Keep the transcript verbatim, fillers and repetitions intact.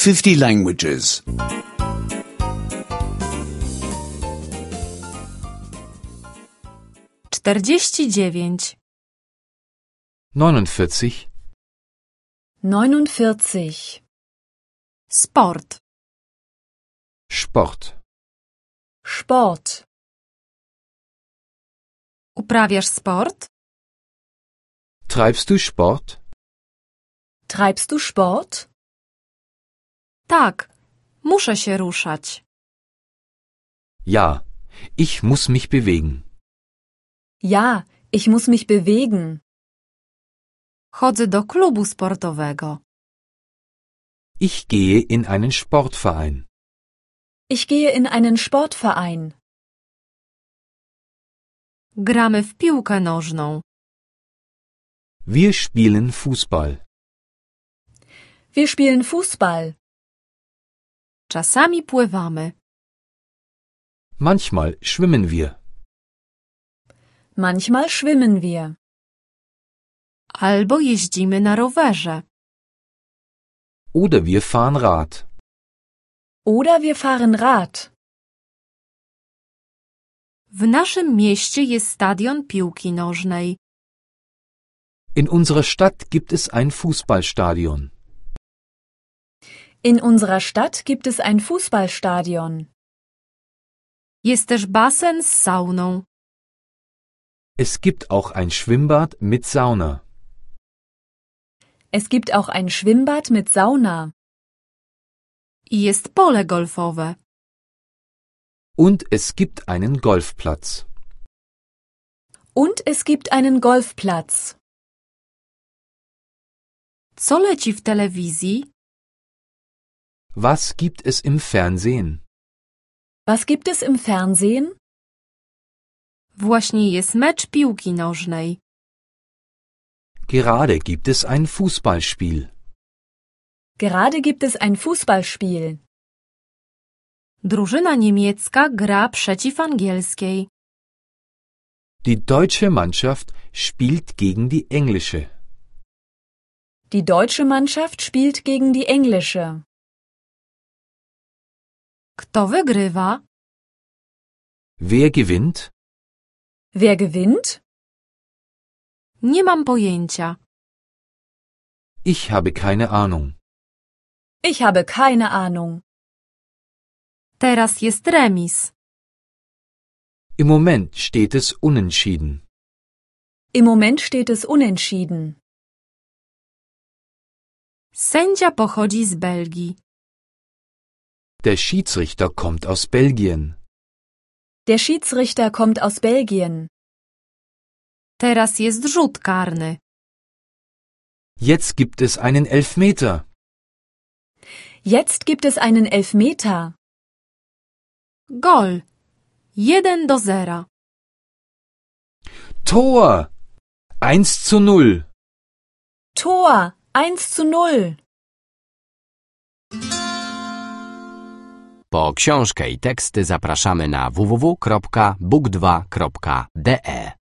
fifty languages. czterdzieści dziewięć. neunundvierzig. neunundvierzig. Sport. Sport. Sport. Uprawiasz sport? Treibst du Sport? Treibst du Sport? Tak, muszę się ruszać. Ja, ich muss mich bewegen. Ja, ich muss mich bewegen. Chodzę do klubu sportowego. Ich gehe in einen Sportverein. Ich gehe in einen Sportverein. Gramy w piłkę nożną. Wir spielen Fußball. Wir spielen Fußball. Czasami pływamy. Manchmal schwimmen wir. Manchmal schwimmen wir. Albo jeździmy na rowerze. Oder wir fahren Rad. Oder wir fahren Rad. W naszym mieście jest stadion piłki nożnej. In unserer Stadt gibt es ein Fußballstadion. In unserer Stadt gibt es ein Fußballstadion. Jest też basen z sauną. Es gibt auch ein Schwimmbad mit Sauna. Es gibt auch ein Schwimmbad mit Sauna. I jest pole golfowe. Und es gibt einen Golfplatz. Und es gibt einen Golfplatz. Co leci w telewizji? Was gibt es im Fernsehen? Was gibt es im Fernsehen? Właśnie jest mecz piłki nożnej. Gerade gibt es ein Fußballspiel. Gerade gibt es ein Fußballspiel. Drużyna niemiecka gra przeciw angielskiej. Die deutsche Mannschaft spielt gegen die englische. Die deutsche Mannschaft spielt gegen die englische. Kto wygrywa? Wer gewinnt? Wer gewinnt? Nie mam pojęcia. Ich habe keine Ahnung. Ich habe keine Ahnung. Teraz jest remis. Im Moment steht es unentschieden. Im Moment steht es unentschieden. Sędzia pochodzi z Belgii. Der Schiedsrichter kommt aus Belgien. Der Schiedsrichter kommt aus Belgien. Teraz jest rzut karny. Jetzt gibt es einen Elfmeter. Jetzt gibt es einen Elfmeter. Gol. Jeden do zera. Tor! Eins zu null. Tor! eins zu null. Po książkę i teksty zapraszamy na w w w kropka book dwa kropka d e.